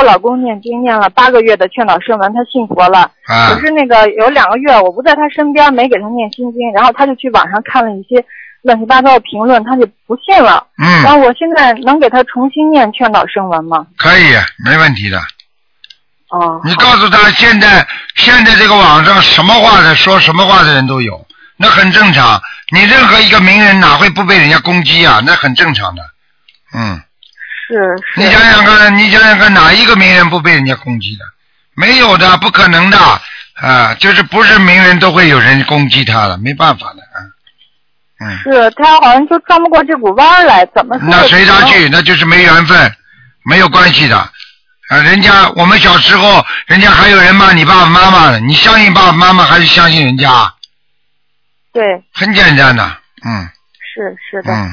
老公念经念了8个月的劝导圣文，他信佛了。可是那个有2个月我不在他身边，没给他念心经，然后他就去网上看了一些乱七八糟的评论，他就不信了。然后我现在能给他重新念劝导圣文吗？ 可以，没问题的。 哦。 你告诉他，现在这个网上什么话的说什么话的人都有，那很正常。你任何一个名人哪会不被人家攻击啊？那很正常的。 是。 你想想看，哪一个名人不被人家攻击的？没有的，不可能的啊！就是不是名人都会有人攻击他的，没办法的啊。 是他好像就转不过这股弯来，怎么说？ 那随他去，那就是没缘分，没有关系的。人家我们小时候，人家还有人骂你爸爸妈妈呢，你相信爸爸妈妈还是相信人家？ 对。 很简单的， 是的。